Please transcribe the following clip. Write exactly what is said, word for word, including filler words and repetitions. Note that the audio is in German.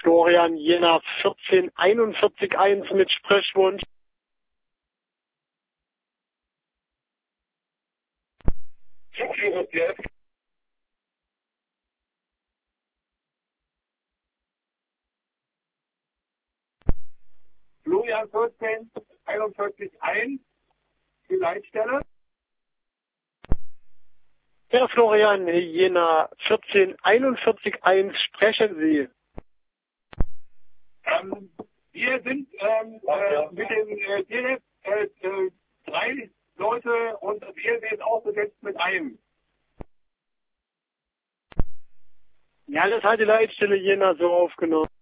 Florian Jena vierzehn einundvierzig eins mit Sprechwunsch. Florian vierzehn einundvierzig eins, die Leitstelle. Herr Florian Jena vierzehn einundvierzig eins, sprechen Sie. Ähm, wir sind ähm, äh, mit dem äh, D L F äh, äh, drei Leute und wir werden auch besetzt mit einem. Ja, das hat die Leitstelle Jena so aufgenommen.